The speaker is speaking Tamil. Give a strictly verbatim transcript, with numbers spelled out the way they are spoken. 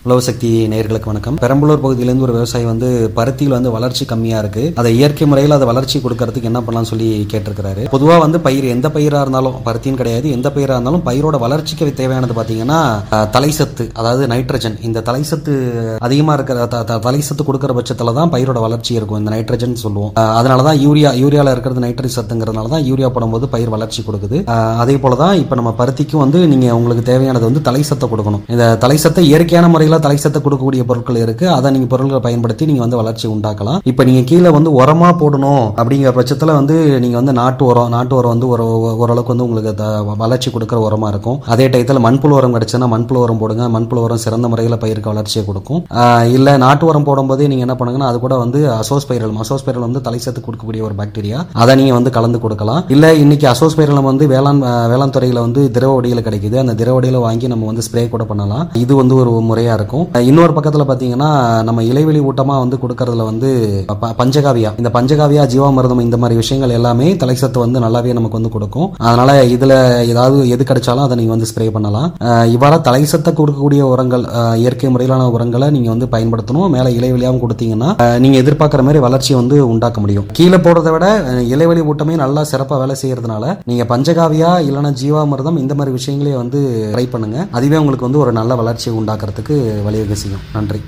உழவு சக்தி நேயர்களுக்கு வணக்கம். பெரம்பலூர் பகுதியிலேருந்து ஒரு விவசாயி வந்து பருத்தியில் வந்து வளர்ச்சி கம்மியா இருக்கு, அதை இயற்கை முறையில் அதை வளர்ச்சி கொடுக்கறதுக்கு என்ன பண்ணலாம் சொல்லி கேட்டிருக்கிறாரு. பொதுவாக வந்து பயிர் எந்த பயிரா இருந்தாலும், பருத்தின்னு கிடையாது, எந்த பயிரா இருந்தாலும் பயிரோட வளர்ச்சிக்கு தேவையானது பாத்தீங்கன்னா தலைசத்து, அதாவது நைட்ரஜன். இந்த தலைசத்து அதிகமா இருக்கிற தலைசத்து கொடுக்கிற பட்சத்துல தான் பயிரோட வளர்ச்சி இருக்கும். இந்த நைட்ரஜன் சொல்லுவோம். அதனாலதான் யூரியா யூரியால இருக்கிறது நைட்ரஜன் சத்துங்கிறதுனால தான் யூரியா போடும்போது பயிர் வளர்ச்சி கொடுக்குது. அதே போலதான் இப்ப நம்ம பருத்திக்கும் வந்து நீங்க உங்களுக்கு தேவையானது வந்து தலைசத்தை கொடுக்கணும். இந்த தலைசத்தை இயற்கையான முறையில் தலைசத்தை கொடுக்கக்கூடிய பொருட்கள் இருக்கு, அதை நீங்க பொருட்களை பயன்படுத்தி நீங்க வந்து வளர்ச்சி உண்டாக்கலாம். இப்ப நீங்க கீழே வந்து உரமா போடணும் அப்படிங்கிற பட்சத்துல வந்து நீங்க வந்து நாட்டு உரம் நாட்டு உரம் வந்து ஒரு ஓரளவுக்கு வந்து உங்களுக்கு வளர்ச்சி கொடுக்கிற உரமா இருக்கும். அதே டயத்துல மண்புழு உரம் கிடைச்சுன்னா மண்புழு உரம் போடுங்க. மண்புழு உரம் சிறந்த முறையில் பயிருக்கு வளர்ச்சியை கொடுக்கும். இல்ல நாட்டு உரம் போடும்போது நீங்க என்ன பண்ணுங்கன்னா அது கூட வந்து அசோஸ்பைரலம் அசோஸ்பைரலம் வந்து தலைசத்து கொடுக்கக்கூடிய ஒரு பாக்டீரியா, அதை நீங்க வந்து கலந்து கொடுக்கலாம். இல்ல இன்னைக்கு அசோஸ்பைரலம் வந்து வேளாண் வேளாண் துறையில வந்து திரவ வடியில கிடைக்குது, அந்த திரவ வடியில வாங்கி நம்ம வந்து ஸ்ப்ரே கூட பண்ணலாம். இது வந்து ஒரு முறையா இருக்கும். இன்னொரு பக்கத்துல பாத்தீங்கன்னா நம்ம இலைவெளி ஊட்டமா வந்து கொடுக்கறதுல வந்து பஞ்சகாவியா, இந்த பஞ்சகாவியா ஜீவாமிர்தம் இந்த மாதிரி விஷயங்கள் எல்லாமே தலைசத்து வந்து நல்லாவே நமக்கு வந்து கொடுக்கும். அதனால இதுல ஏதாவது எது கிடைச்சாலும் அதை நீங்க வந்து ஸ்ப்ரே பண்ணலாம். இவ்வாறு தலைசத்தை கொடுக்கக்கூடிய உரங்கள், இயற்கை முறையிலான உரங்களை நீங்க வந்து பயன்படுத்தணும். மேல இலைவெளியாவும் கொடுத்தீங்கன்னா நீங்க எதிர்பார்க்கிற மாதிரி வளர்ச்சியை வந்து உண்டாக்க முடியும். கீழே போடுறதை விட இலைவெளி ஊட்டமே நல்லா சிறப்பா வேலை செய்யறதுனால நீங்க பஞ்சகாவியா இல்லைன்னா ஜீவாமிர்தம் இந்த மாதிரி விஷயங்களே வந்து ட்ரை பண்ணுங்க. அதுவே உங்களுக்கு வந்து ஒரு நல்ல வளர்ச்சியை உண்டாக்குறதுக்கு வழிவகை செய்யும். நன்றி.